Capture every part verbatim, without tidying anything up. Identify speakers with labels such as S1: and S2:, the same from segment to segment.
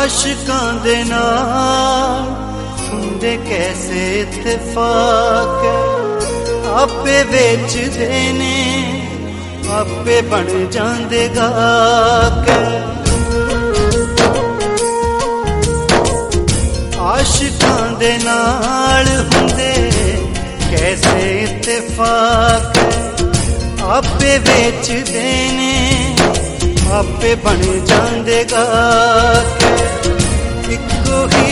S1: आशिकां दे नाल हुंदे कैसे इत्तेफाक है, आपे वेचदे ने आपे बन जांदे गाहक। आशिकां दे नाल हुंदे कैसे इत्तेफाक है, आपे वेचदे ने आपे बन जांदे गाहक। इक्को ही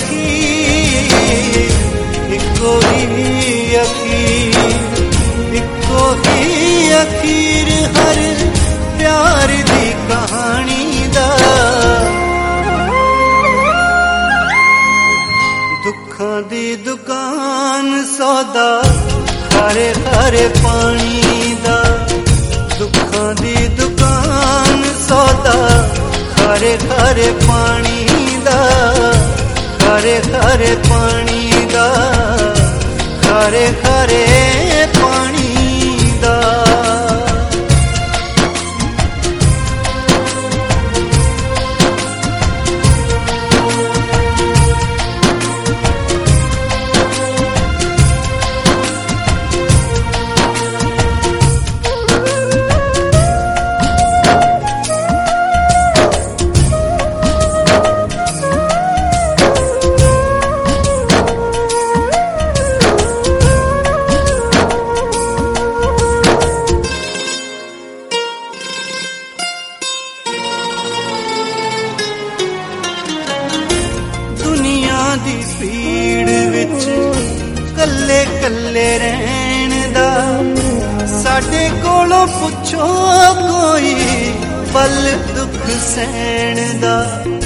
S1: अखीर इक्को ही अखीर इक्को ही अखीर हर प्यार दी कहानी दा। दुखां दी दुकान सौदा खारे खारे पानी दा। दुखां दी दुकान सौदा खारे खारे पानी दा, खारे खारे पानी दा, खारे खारे पानी दा। दी पीड़ विच कल्ले कल्ले रहन दा, साडे कोलों पुछो कोई पल दुख सहन दा।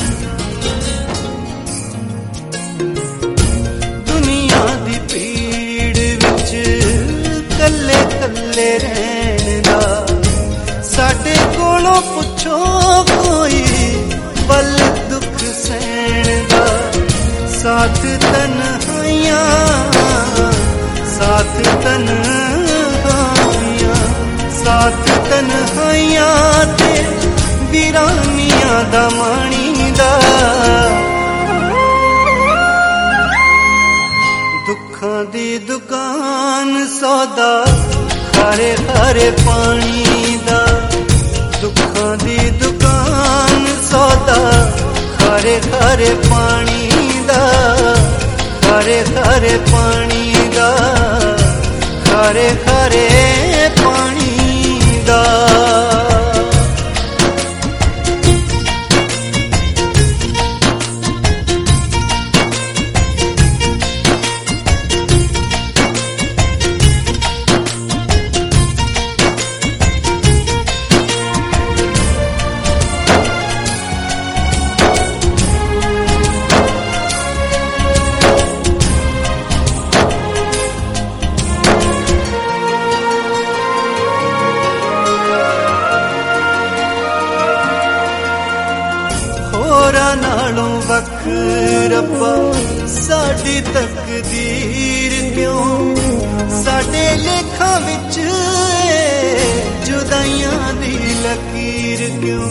S1: दुनिया दी पीड़ विच कल्ले कल्ले रहन दा, साडे कोलों पुछो कोई पल दुख सहन दा। साथ तन्हाइयां साथ तन्हाइयां साथ तन्हाइयां ते वीरानियां दा माणी दा। दुखां दी दुकान सौदा खारे खारे पानी दा। दुखां दी दुकान सौदा खारे खारे पानी दा, खारे खारे पानी दा, खारे खारे पानी दा। होरां नालों वख रब्बा साडी तकदीर क्यों, साडे लेखां विच जुदाइयां दी लकीर क्यों।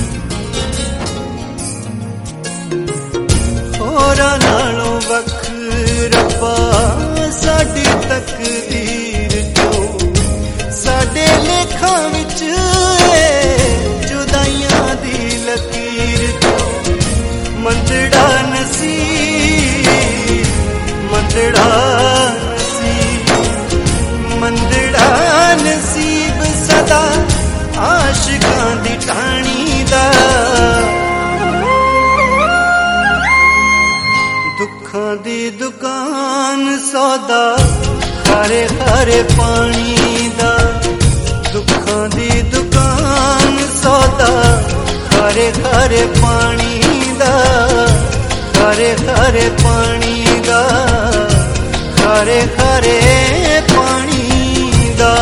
S1: होरां नालों वख रब्बा साडी तकदीर क्यों, साडे लेखां विच जुदाइयां दी लकीर क्यों। मंदड़ा नसीब मंदड़ा नसीब मंदड़ा नसीब सदा आशिकां दी टाणी दा। दुखां दी दुकान सौदा खारे खारे पानी दा। दुखां दी दुकान सौदा खारे खारे पानी दा, खारे खारे पानी दा, खारे खारे पानी दा।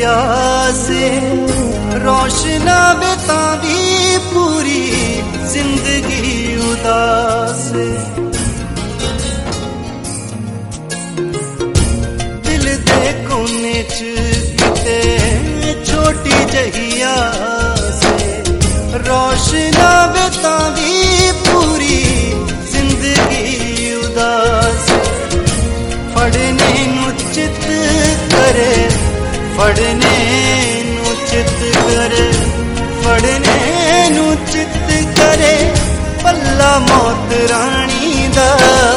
S1: जहिया से रोशना बेतावी पूरी जिंदगी उदास दिल दे कोने च किते छोटी जहिया से रोशना बेतावी पूरी जिंदगी उदास फड़ने नु चित करे फड़ने नु चित करे फड़ने नु चित करे पल्ला मौत रानी दा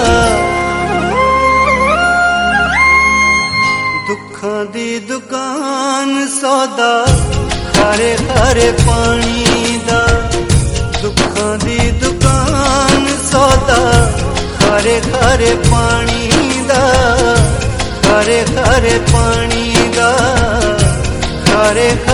S1: दुखां दी दुकान सौदा खारे खारे पानी दा दुखां दी दुकान सौदा खारे खारे पानी दा खारे खारे पानी दा खारे